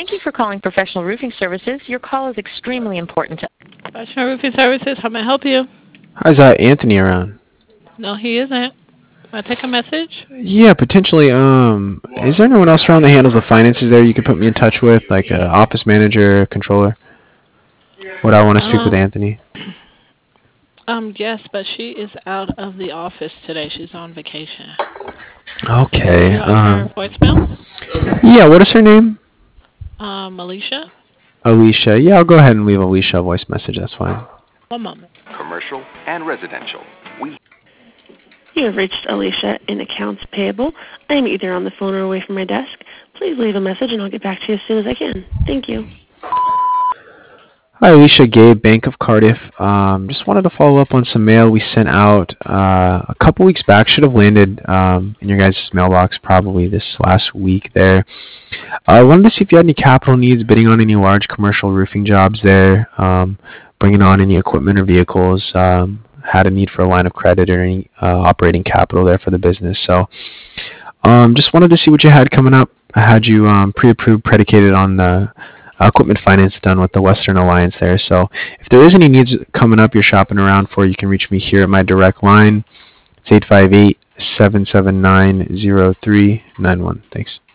Thank you for calling Professional Roofing Services. Your call is extremely important to us. Professional Roofing Services, how may I help you? How's Anthony around? No, he isn't. May I take a message? Yeah, potentially. Is there anyone else around that handles the finances there you could put me in touch with, like a office manager, controller? Would I want to speak with Um, Anthony? yes, but she is out of the office today. She's on vacation. Would Okay. you like her voicemail? Yeah. What is her name? Alicia? Alicia. Yeah, I'll go ahead and leave Alicia a voice message. That's fine. One moment. Commercial and residential. We You have reached Alicia in Accounts Payable. I am either on the phone or away from my desk. Please leave a message and I'll get back to you as soon as I can. Thank you. Hi, Alicia. Gabe, Bank of Cardiff. Just wanted to follow up on some mail we sent out a couple weeks back. Should have landed in your guys' mailbox probably this last week there. I wanted to see if you had any capital needs, bidding on any large commercial roofing jobs there, bringing on any equipment or vehicles, had a need for a line of credit or any operating capital there for the business. So just wanted to see what you had coming up. I had you pre-approved, predicated on the equipment finance done with the Western Alliance there. So if there is any needs coming up you're shopping around for, you can reach me here at my direct line. It's 858-779-0391. Thanks.